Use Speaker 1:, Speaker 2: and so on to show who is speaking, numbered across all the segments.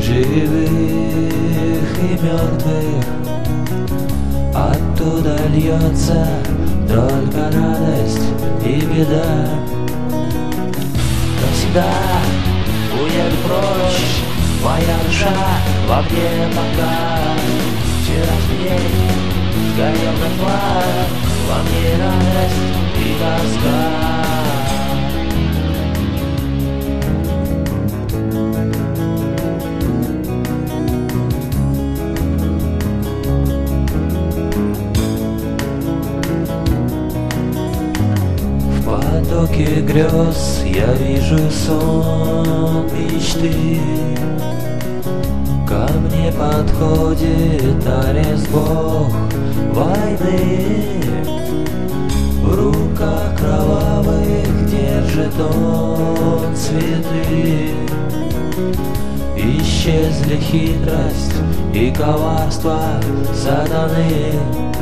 Speaker 1: живых и мертвых. Оттуда льется только радость и беда. Навсегда уеду прочь, моя душа в огне пока. Вчерашний день сгорел дотла, во мне радость и тоска. В потоке грез я вижу сон мечты. Ко мне подходит Арес, бог войны. В руках кровавых держит он цветы. Исчезли хитрость и коварство сатаны.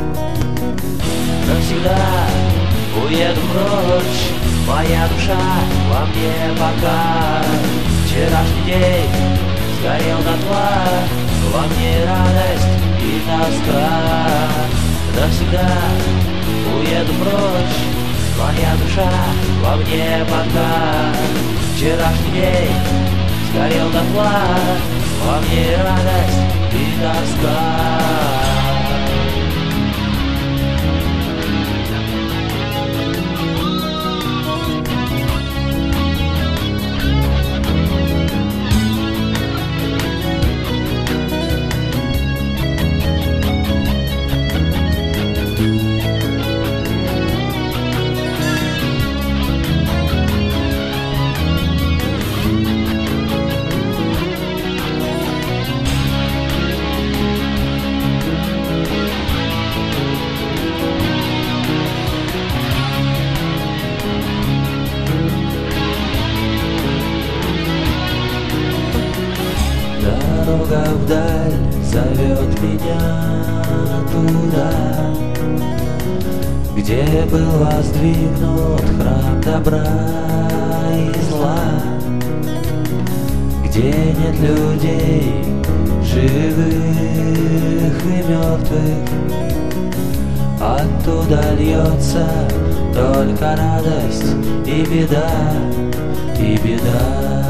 Speaker 1: Навсегда уеду прочь, моя душа во мне пока. Вчерашний день сгорел дотла, во мне радость и тоска. Навсегда уеду прочь, моя душа во мне пока. Вчерашний день сгорел дотла, во мне радость и тоска. Дорога вдаль зовет меня туда, где был воздвигнут храм добра и зла, где нет людей, живых и мертвых. Оттуда льется только радость и беда, и беда.